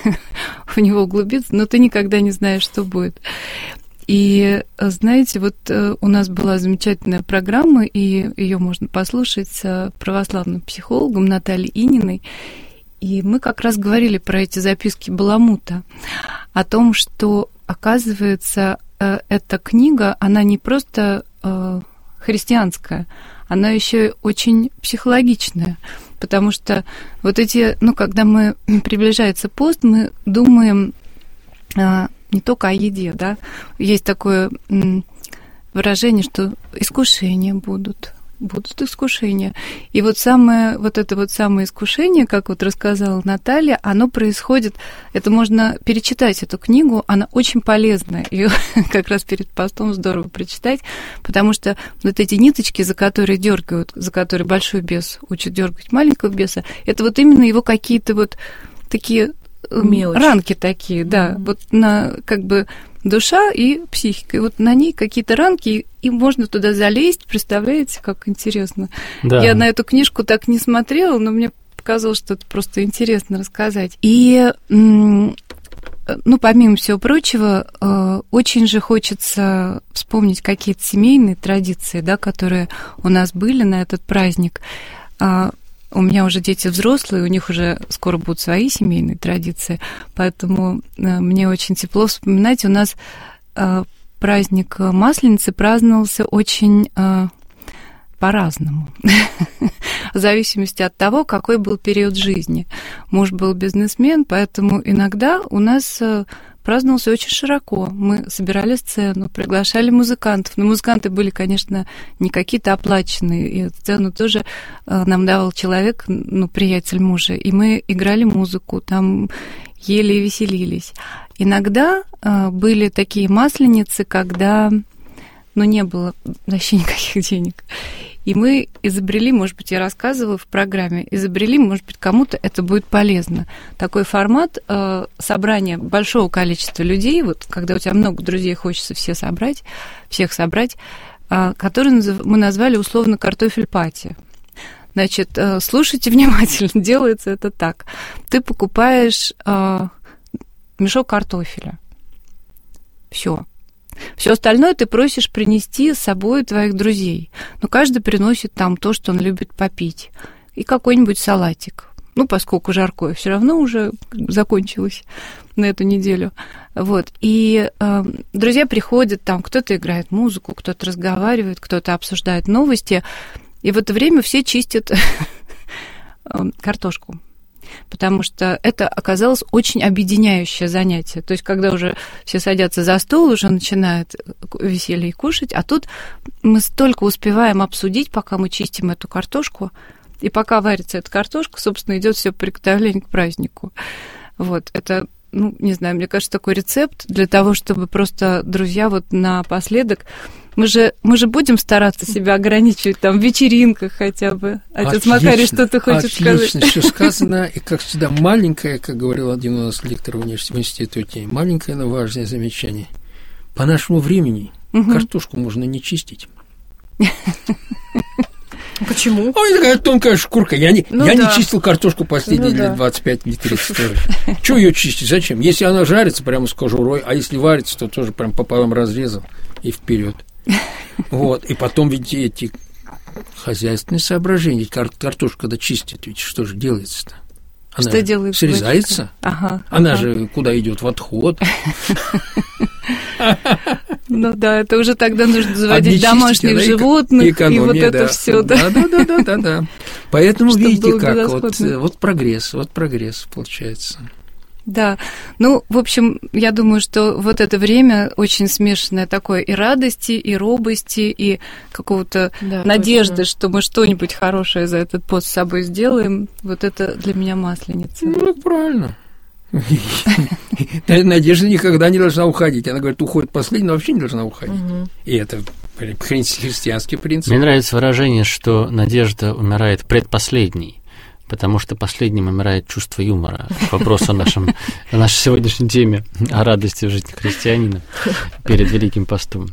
в него углубиться, но ты никогда не знаешь, что будет. И, знаете, вот у нас была замечательная программа, и ее можно послушать с православным психологом Натальей Ининой, и мы как раз говорили про эти записки Баламута, о том, что, оказывается, эта книга, она не просто христианская, она еще и очень психологичная, потому что вот эти, ну, когда мы приближается пост, мы думаем а, не только о еде, да, есть такое м, выражение, что искушения будут, будут искушения. И вот самое, вот это вот самое искушение, как вот рассказала Наталья, оно происходит, это можно перечитать эту книгу, она очень полезная, ее как раз перед постом здорово прочитать, потому что вот эти ниточки, за которые дергают, за которые большой бес учит дергать маленького беса, это вот именно его какие-то вот такие мелочи. Ранки такие, да, mm-hmm. вот на как бы душа и психика. И вот на ней какие-то ранки, и можно туда залезть. Представляете, как интересно? Да. Я на эту книжку так не смотрела, но мне подсказывал что-то просто интересно рассказать. И, ну, помимо всего прочего, очень же хочется вспомнить какие-то семейные традиции, да, которые у нас были на этот праздник. У меня уже дети взрослые, у них уже скоро будут свои семейные традиции, поэтому мне очень тепло вспоминать. У нас праздник Масленицы праздновался очень по-разному, в зависимости от того, какой был период жизни. Муж был бизнесмен, поэтому иногда у нас праздновался очень широко. Мы собирали сцену, приглашали музыкантов. Но музыканты были, конечно, не какие-то оплаченные. И сцену тоже нам давал человек, ну, приятель мужа. И мы играли музыку, там ели и веселились. Иногда были такие масленицы, когда, ну, не было вообще никаких денег. И мы изобрели, может быть, я рассказывала в программе, изобрели, может быть, кому-то это будет полезно. Такой формат э, собрания большого количества людей, вот когда у тебя много друзей, хочется все собрать, всех собрать, э, который мы назвали условно картофель-пати. Значит, э, слушайте внимательно, делается это так. Ты покупаешь э, мешок картофеля. Все. Все остальное ты просишь принести с собой твоих друзей. Но каждый приносит там то, что он любит попить. И какой-нибудь салатик. Ну, поскольку жаркое все равно уже закончилось на эту неделю. Вот. И э, друзья приходят, там кто-то играет музыку, кто-то разговаривает, кто-то обсуждает новости. И в это время все чистят картошку. Потому что это оказалось очень объединяющее занятие. То есть, когда уже все садятся за стол, уже начинают веселье кушать, а тут мы столько успеваем обсудить, пока мы чистим эту картошку, и пока варится эта картошка, собственно, идет все приготовление к празднику. Вот, это, ну, не знаю, мне кажется, такой рецепт для того, чтобы просто друзья вот напоследок... Мы же, мы же будем стараться себя ограничивать там в вечеринках хотя бы. Отец отлично, Макарий, что ты хочешь отлично, сказать? Отлично, все сказано. И, как всегда, маленькое, как говорил один у нас лектор в институте, маленькое, но важное замечание. По нашему времени угу. картошку можно не чистить. Почему? Ой, такая тонкая шкурка. Я не, ну я да. не чистил картошку последние ну лет да. двадцать пять или тридцать. Чего ее чистить? Зачем? Если она жарится, прямо с кожурой, а если варится, то тоже прям пополам разрезал и вперед. Вот, и потом ведь эти хозяйственные соображения, ведь кар- картошку, когда чистят, ведь что же делается-то? Она что делается? Срезается, ага, она ага. же куда идет в отход. Ну да, это уже тогда нужно заводить домашних животных, и вот это все. Да, да, да, да, да, да. Поэтому видите, как вот прогресс, вот прогресс получается. Да, ну, в общем, я думаю, что вот это время очень смешанное такое и радости, и робости, и какого-то да, надежды, точно. Что мы что-нибудь хорошее за этот пост с собой сделаем. Вот это для меня масленица. Ну, так правильно. Надежда никогда не должна уходить. Она говорит, уходит последняя, но вообще не должна уходить. И это христианский принцип. Мне нравится выражение, что надежда умирает предпоследней. Потому что последним умирает чувство юмора. Вопрос о, нашем, о нашей сегодняшней теме, о радости в жизни христианина перед Великим постом.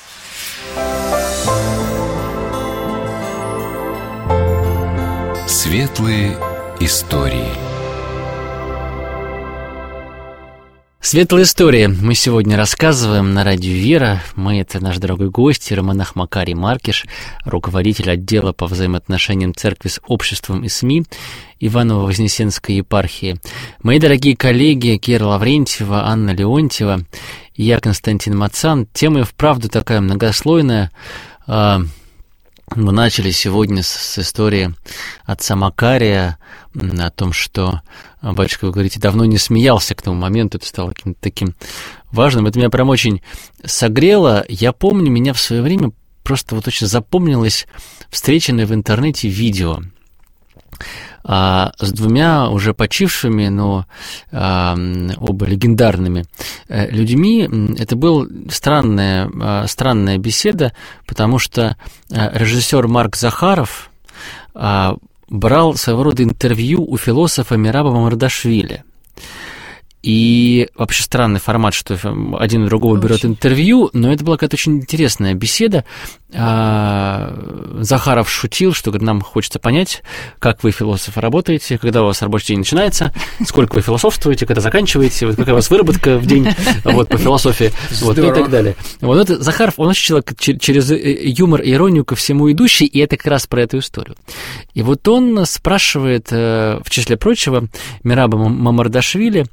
Светлые истории. Светлые истории мы сегодня рассказываем на радио «Вера». Мы — это наш дорогой гость, иеромонах Макарий Маркиш, руководитель отдела по взаимоотношениям церкви с обществом и СМИ Иваново-Вознесенской епархии. Мои дорогие коллеги Кира Лаврентьева, Анна Леонтьева и я, Константин Мацан. Тема и вправду такая многослойная. Мы начали сегодня с истории отца Макария о том, что, батюшка, вы говорите, давно не смеялся к тому моменту, это стало каким-то таким важным. Это меня прям очень согрело. Я помню, меня в свое время просто вот очень запомнилось встреченное в интернете видео а, с двумя уже почившими, но а, оба легендарными а, людьми. Это была странная, а, странная беседа, потому что а, режиссер Марк Захаров а, брал своего рода интервью у философа Мераба Мамардашвили. И вообще странный формат, что один у другого очень. Берет интервью, но это была какая-то очень интересная беседа. Захаров шутил, что говорит, нам хочется понять, как вы, философы, работаете, когда у вас рабочий день начинается, сколько вы философствуете, когда заканчиваете, вот какая у вас выработка в день вот, по философии, вот, и так далее. Вот это Захаров, он очень человек через юмор и иронию ко всему идущий, и это как раз про эту историю. И вот он спрашивает, в числе прочего, Мераба Мамардашвили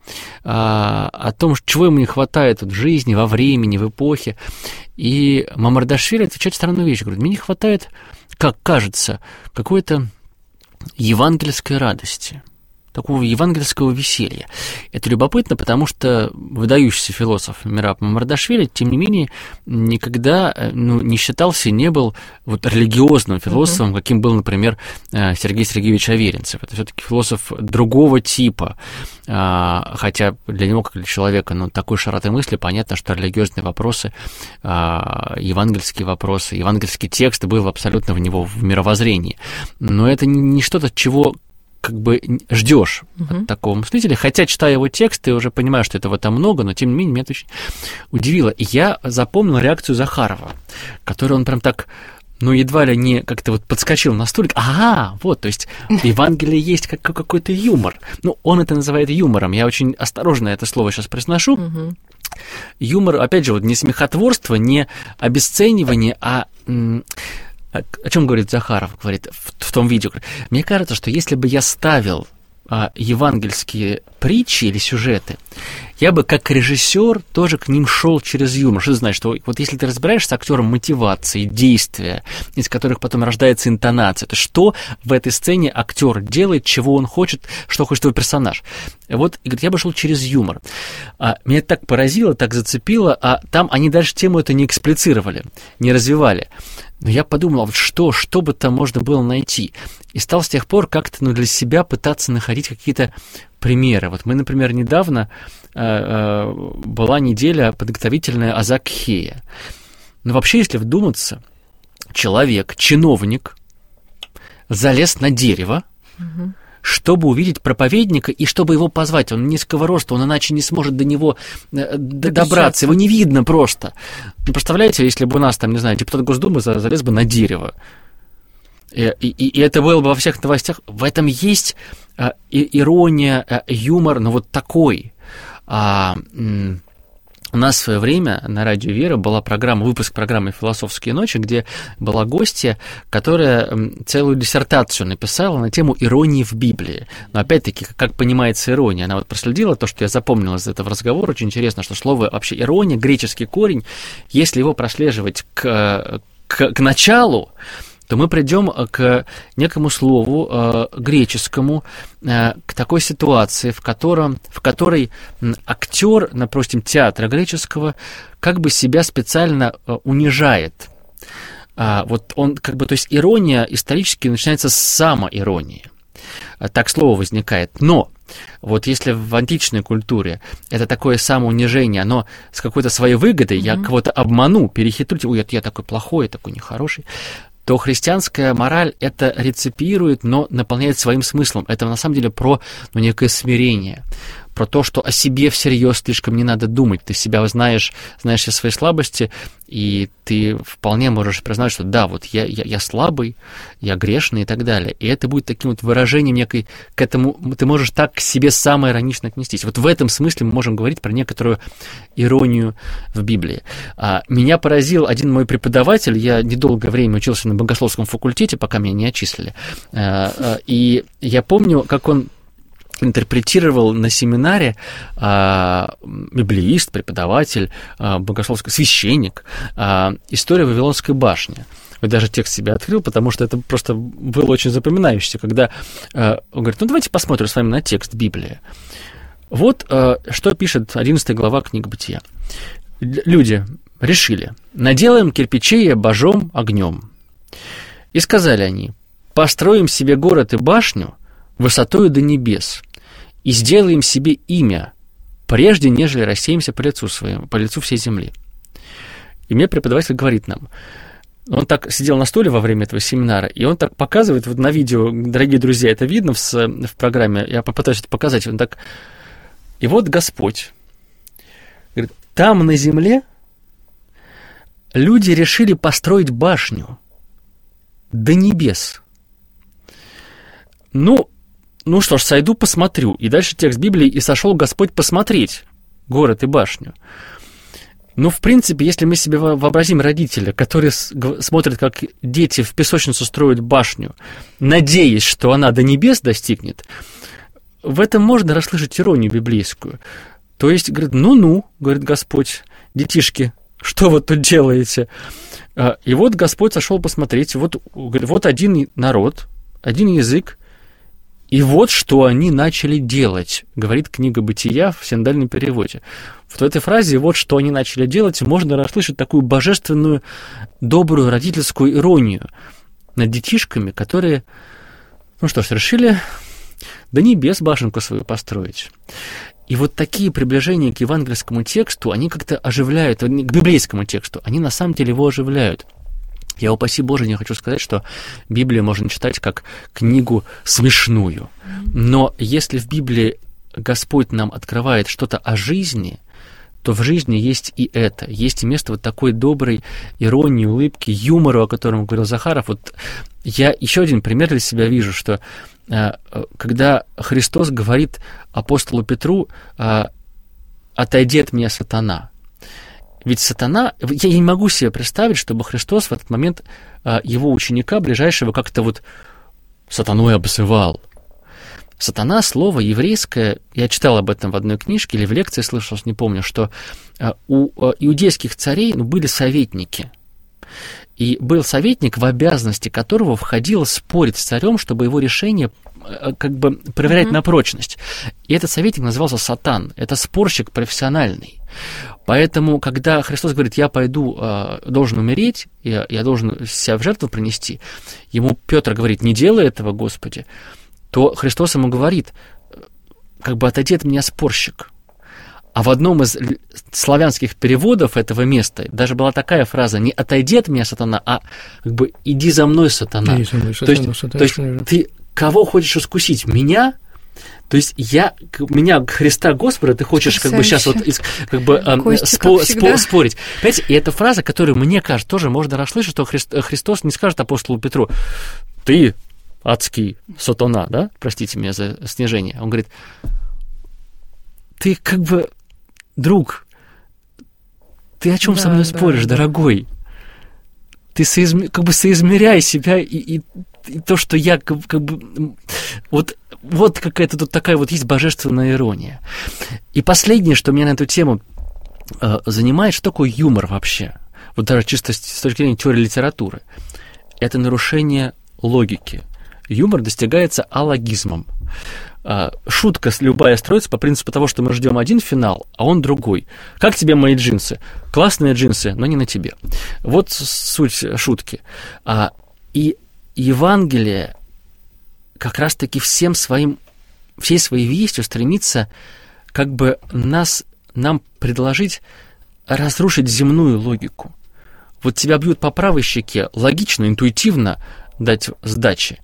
о том, чего ему не хватает в жизни, во времени, в эпохе. И Мамардашвили отвечает странную вещь. Говорит, мне не хватает, как кажется, какой-то евангельской радости, такого евангельского веселья. Это любопытно, потому что выдающийся философ Мераб Мамардашвили, тем не менее, никогда ну, не считался, не был вот религиозным философом, uh-huh. каким был, например, Сергей Сергеевич Аверинцев. Это все-таки философ другого типа, хотя для него, как для человека, ну, такой широты мысли, понятно, что религиозные вопросы, евангельские вопросы, евангельский текст был абсолютно в него в мировоззрении. Но это не что-то, чего как бы ждешь uh-huh. от такого мыслителя, хотя, читая его текст, ты уже понимаешь, что этого там много, но, тем не менее, меня это очень удивило. И я запомнил реакцию Захарова, которую он прям так, ну, едва ли не как-то вот подскочил на стулик. Ага, вот, то есть в Евангелии есть как, какой-то юмор. Ну, он это называет юмором. Я очень осторожно это слово сейчас произношу. Uh-huh. Юмор, опять же, вот не смехотворство, не обесценивание, а... О чем говорит Захаров? Говорит в, в том видео. Мне кажется, что если бы я ставил а, евангельские притчи или сюжеты, я бы как режиссер тоже к ним шел через юмор. Что это значит? Что вот если ты разбираешься с актером мотивации, действия, из которых потом рождается интонация, то что в этой сцене актер делает, чего он хочет, что хочет его персонаж. Вот, и говорит, я бы шел через юмор. А, меня это так поразило, так зацепило, а там они дальше тему это не эксплицировали, не развивали. Но я подумал, вот что, что бы там можно было найти. И стал с тех пор как-то ну, для себя пытаться находить какие-то примеры. Вот мы, например, недавно э, э, была неделя подготовительная о Закхее. Но вообще, если вдуматься, человек, чиновник, залез на дерево, угу. чтобы увидеть проповедника и чтобы его позвать. Он низкого роста, он иначе не сможет до него добраться, его не видно просто. Ну, представляете, если бы у нас, там, не знаю, депутат Госдумы залез бы на дерево, и, и, и это было бы во всех новостях, в этом есть а, и, ирония, а, юмор, но вот такой. А, м- У нас в свое время на радио «Вера» была программа, выпуск программы «Философские ночи», где была гостья, которая целую диссертацию написала на тему иронии в Библии. Но опять-таки, как понимается ирония, она вот проследила то, что я запомнил из этого разговора. Очень интересно, что слово вообще ирония, греческий корень, если его прослеживать к, к, к началу, то мы придем к некому слову э, греческому, э, к такой ситуации, в, котором, в которой актер, допустим, театра греческого, как бы себя специально э, унижает. А, вот он, как бы, то есть ирония исторически начинается с самоиронии. А, так слово возникает. Но вот если в античной культуре это такое самоунижение, оно с какой-то своей выгодой, mm-hmm. я кого-то обману, перехитрю, ой, я такой плохой, я такой нехороший, то христианская мораль это реципирует, но наполняет своим смыслом. Это на самом деле про ну, некое смирение, про то, что о себе всерьез слишком не надо думать. Ты себя знаешь, знаешь все свои слабости, и ты вполне можешь признать, что да, вот я, я, я слабый, я грешный и так далее. И это будет таким вот выражением некой к этому, ты можешь так к себе самоиронично отнестись. Вот в этом смысле мы можем говорить про некоторую иронию в Библии. А, меня поразил один мой преподаватель, я недолгое время учился на богословском факультете, пока меня не отчислили, а, а, и я помню, как он интерпретировал на семинаре а, библеист, преподаватель, а, богословский священник, а, историю Вавилонской башни. Я даже текст себе открыл, потому что это просто было очень запоминающееся, когда а, он говорит, ну давайте посмотрим с вами на текст Библии. Вот а, что пишет одиннадцатая глава книги Бытия. Люди решили, наделаем кирпичей и обожжем огнем. И сказали они, построим себе город и башню высотою до небес, и сделаем себе имя, прежде нежели рассеемся по лицу своему, по лицу всей земли. И мне преподаватель говорит нам, он так сидел на стуле во время этого семинара, и он так показывает, вот на видео, дорогие друзья, это видно в, в программе, я попытаюсь это показать, он так И вот Господь говорит, там на земле люди решили построить башню до небес. Ну, ну что ж, сойду, посмотрю. И дальше текст Библии, и сошел Господь посмотреть город и башню. Ну, в принципе, если мы себе вообразим родителя, который смотрит, как дети в песочницу строят башню, надеясь, что она до небес достигнет, в этом можно расслышать иронию библейскую. То есть, говорит, ну-ну, говорит Господь, детишки, что вы тут делаете? И вот Господь сошел посмотреть, вот, говорит, вот один народ, один язык, и вот что они начали делать, говорит книга «Бытия» в синодальном переводе. В этой фразе «вот что они начали делать» можно расслышать такую божественную, добрую родительскую иронию над детишками, которые, ну что ж, решили до небес башенку свою построить. И вот такие приближения к евангельскому тексту, они как-то оживляют, к библейскому тексту, они на самом деле его оживляют. Я, упаси Боже, не хочу сказать, что Библию можно читать как книгу смешную. Но если в Библии Господь нам открывает что-то о жизни, то в жизни есть и это. Есть место вот такой доброй иронии, улыбки, юмору, о котором говорил Захаров. Вот я еще один пример для себя вижу, что когда Христос говорит апостолу Петру «Отойди от меня, сатана». Ведь сатана, я не могу себе представить, чтобы Христос в этот момент его ученика ближайшего как-то вот сатаной обзывал. Сатана — слово еврейское, я читал об этом в одной книжке или в лекции слышал, не помню, что у иудейских царей ну, были советники. И был советник, в обязанности которого входило спорить с царем, чтобы его решение как бы проверять mm-hmm. на прочность. И этот советник назывался Сатан. Это спорщик профессиональный. Поэтому, когда Христос говорит, я пойду, должен умереть, я, я должен себя в жертву принести, ему Петр говорит, не делай этого, Господи, то Христос ему говорит, как бы отойди от меня, спорщик. А в одном из славянских переводов этого места даже была такая фраза, не отойди от меня, сатана, а как бы иди за мной, сатана. Иди за мной, сатана, то есть, сатана, то есть ты кого хочешь искусить? Меня? То есть я, меня, Христа Господа, ты хочешь как бы сейчас вот как бы Костя, спо, как спо, спорить. Понимаете, и эта фраза, которую, мне кажется, тоже можно расслышать, что Христ, Христос не скажет апостолу Петру, ты адский сатана, да? Простите меня за снижение. Он говорит, ты как бы, друг, ты о чем да, со мной да, споришь, да. дорогой? Ты соизм... как бы соизмеряй себя и, и, и то, что я как, как бы... Вот, вот какая-то тут такая вот есть божественная ирония. И последнее, что меня на эту тему э, занимает, что такое юмор вообще? Вот даже чисто с точки зрения теории литературы. Это нарушение логики. Юмор достигается алогизмом. Э, шутка любая строится по принципу того, что мы ждем один финал, а он другой. Как тебе мои джинсы? Классные джинсы, но не на тебе. Вот суть шутки. А, и Евангелие как раз-таки всем своим, всей своей вестью стремится как бы нас, нам предложить разрушить земную логику. Вот тебя бьют по правой щеке, логично, интуитивно дать сдачи,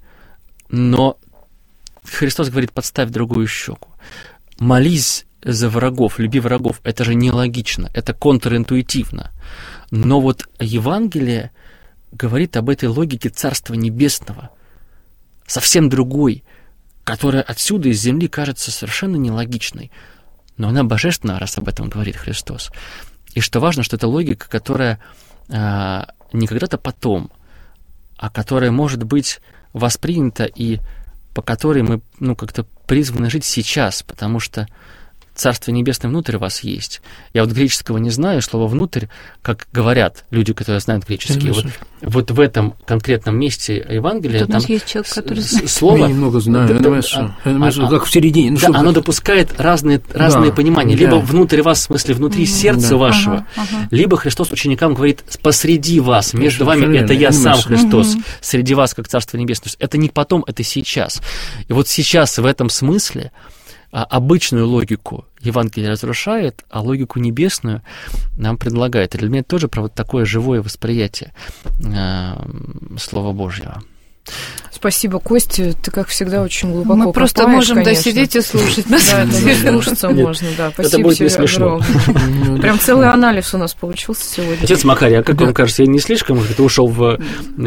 но Христос говорит, подставь другую щеку. Молись за врагов, люби врагов. Это же нелогично, это контринтуитивно. Но вот Евангелие говорит об этой логике Царства Небесного, совсем другой, которая отсюда из земли кажется совершенно нелогичной, но она божественна, раз об этом говорит Христос. И что важно, что это логика, которая а, не когда-то потом, а которая может быть воспринята и по которой мы ну, как-то призваны жить сейчас, потому что Царство Небесное внутрь вас есть. Я вот греческого не знаю, слово «внутрь», как говорят люди, которые знают греческий. Вот, вот в этом конкретном месте Евангелия тут там у нас есть человек, который знает. Слово... Я немного знаю, да, да, а, а, а, как в середине. Ну, да, оно допускает разные, разные да, понимания. Либо да. внутрь вас, в смысле, внутри mm-hmm. сердца да. вашего, ага, ага. либо Христос ученикам говорит посреди вас, между вами Совершенно это я сам Христос, mm-hmm. среди вас, как Царство Небесное. То есть это не потом, это сейчас. И вот сейчас в этом смысле обычную логику Евангелие разрушает, а логику небесную нам предлагает. И для меня это тоже про вот такое живое восприятие э, Слова Божьего. Спасибо, Костя, ты, как всегда, очень глубоко Мы просто копаешь, можем конечно. досидеть и слушать. Да, это слушаться можно, да. Спасибо тебе огромное. Прям целый анализ у нас получился сегодня. Отец Макарий, а как вам кажется, я не слишком, может, ты ушел в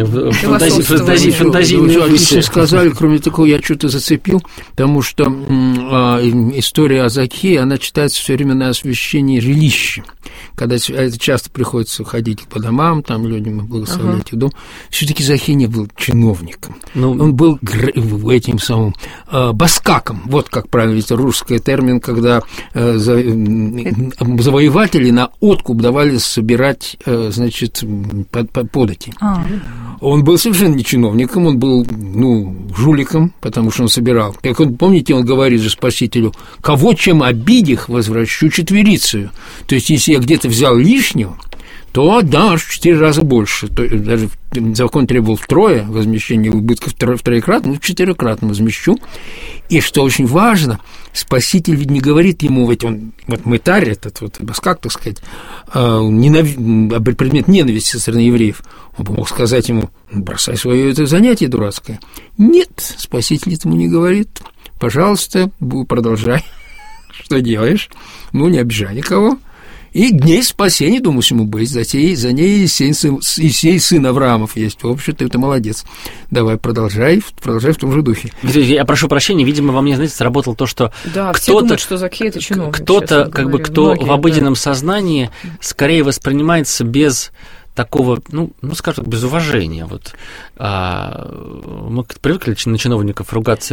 фантазийную Отлично сказали, кроме такого, я что-то зацепил, потому что история о Закхее, она читается все время на освящении жилища. Когда это часто приходится ходить по домам, там людям благословлять ага. их дом. Все-таки Закхей не был чиновником. Ну, он был этим самым э, баскаком. Вот как правильно, это русский термин, когда э, за, э, завоеватели на откуп давали собирать, э, значит, под, под, подати. А. Он был совершенно не чиновником, он был, ну, жуликом, потому что он собирал. Как он, помните, он говорит же Спасителю: «Кого чем обидих, возвращу четверицею». То есть, если я где-то взял лишнего, то отдашь в четыре раза больше. То, даже закон требовал втрое возмещения убытков, втроекратно, ну, четырехкратно возмещу. И что очень важно, Спаситель ведь не говорит ему, ведь он, вот мытарь этот, вот, баскак, так сказать, ненав... предмет ненависти со стороны евреев, он бы мог сказать ему: бросай свое это занятие дурацкое. Нет, Спаситель этому не говорит. Пожалуйста, продолжай. Что делаешь? Ну, не обижай никого. И дней спасения, думаю, ему быть, за, сей, за ней сей сын, и сей сын Авраамов есть. В общем, ты, ты молодец. Давай, продолжай, продолжай в том же духе. Я прошу прощения, видимо, во мне, знаете, сработало то, что да, кто-то, все думают, что Закхей – это чиновник, кто-то, как бы, кто Многие, в обыденном да. сознании скорее воспринимается без такого, ну, ну, скажем, без уважения. Вот, а, мы привыкли на чиновников ругаться,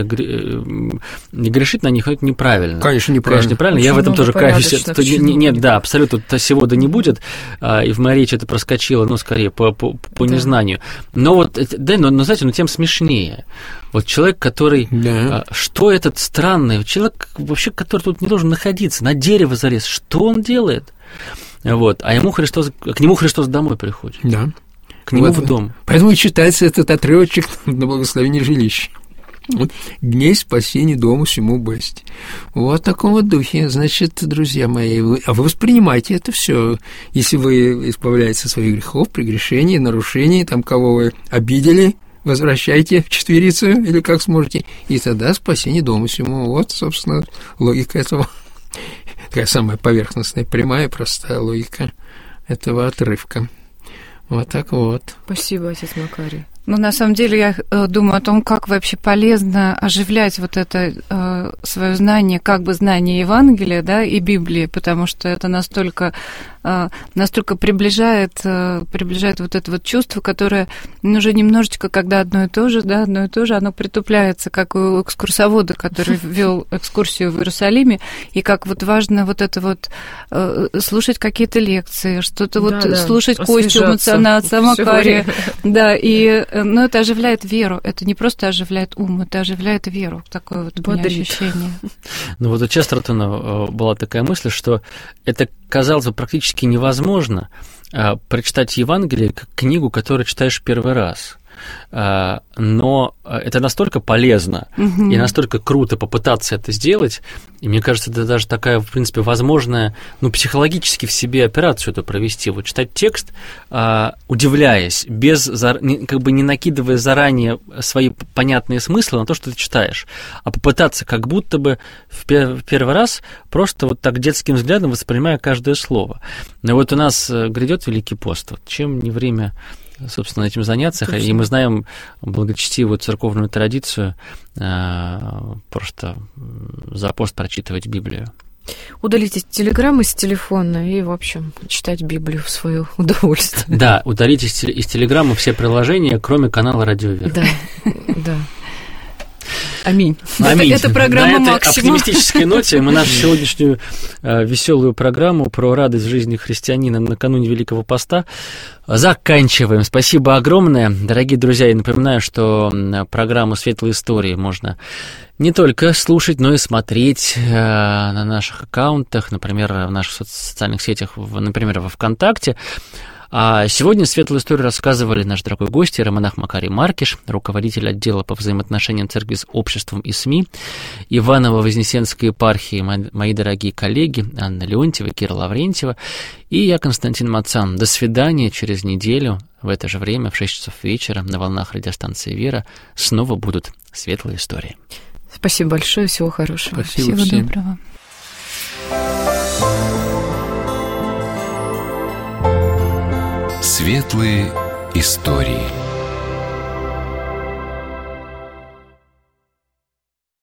не грешить на них, это неправильно. Конечно, неправильно. Конечно, неправильно. Очень Я в этом тоже каюсь. Нет, да, да, абсолютно, сего да не будет, а, и в моей речи это проскочило, ну, скорее, по, по, по да. незнанию. Но вот, да, но, но, знаете, ну, тем смешнее. Вот человек, который... Да. А, что этот странный? Человек, вообще, который тут не должен находиться, на дерево залез. Что он делает? Вот, а ему Христос, к нему Христос домой приходит. Да. К нему вот, в дом. Поэтому и читается этот отрывочек на благословение жилища. Вот. Дней спасения дому всему быть. Вот в таком вот духе. Значит, друзья мои, вы, а вы воспринимайте это все. Если вы избавляетесь от своих грехов, прегрешений, нарушений, там, кого вы обидели, возвращайте в четверицу, или как сможете, и тогда спасение дому всему. Вот, собственно, логика этого. Такая самая поверхностная, прямая, простая логика этого отрывка. Вот так вот. Спасибо, отец Макарий. Ну, на самом деле, я э, думаю о том, как вообще полезно оживлять вот это э, свое знание, как бы знание Евангелия, да, и Библии, потому что это настолько, э, настолько приближает, э, приближает вот это вот чувство, которое ну, уже немножечко, когда одно и то же, да, одно и то же, оно притупляется, как у экскурсовода, который вел экскурсию в Иерусалиме, и как вот важно вот это вот э, слушать какие-то лекции, что-то вот да, слушать да, Костю Мацана, отца Макария, да, и но это оживляет веру. Это не просто оживляет ум, это оживляет веру. Такое вот у меня ощущение. Ну вот у Честертона была такая мысль, что это, казалось бы, практически невозможно прочитать Евангелие как книгу, которую читаешь первый раз. Но это настолько полезно угу. и настолько круто попытаться это сделать, и мне кажется, это даже такая, в принципе, возможная, ну, психологически в себе операцию это провести, вот читать текст, удивляясь, без, как бы не накидывая заранее свои понятные смыслы на то, что ты читаешь, а попытаться как будто бы в первый раз просто вот так детским взглядом воспринимая каждое слово. Но вот у нас грядет Великий пост, вот чем не время, собственно, этим заняться. Точно. И мы знаем благочестивую церковную традицию просто за пост прочитывать Библию. Удалите телеграммы с телефона и, в общем, читать Библию в свое удовольствие. Да, удалите из телеграммы все приложения, кроме канала «Радио Вера». Да, да. Аминь. Аминь. Это, это программа На «Максимум». этой оптимистической ноте мы нашу сегодняшнюю э, веселую программу про радость жизни христианина накануне Великого Поста заканчиваем. Спасибо огромное. Дорогие друзья, я напоминаю, что программу «Светлые истории» можно не только слушать, но и смотреть э, на наших аккаунтах, например, в наших социальных сетях, в, например, во ВКонтакте. А сегодня светлую историю рассказывали наш дорогой гость, иеромонах Макарий Маркиш, руководитель отдела по взаимоотношениям церкви с обществом и СМИ, Иваново-Вознесенской епархии, мои дорогие коллеги Анна Леонтьева, Кира Лаврентьева и я, Константин Мацан. До свидания через неделю в это же время, в шесть часов вечера, на волнах радиостанции «Вера» снова будут светлые истории. Спасибо большое, всего хорошего. Спасибо Всего всем. доброго. Светлые истории.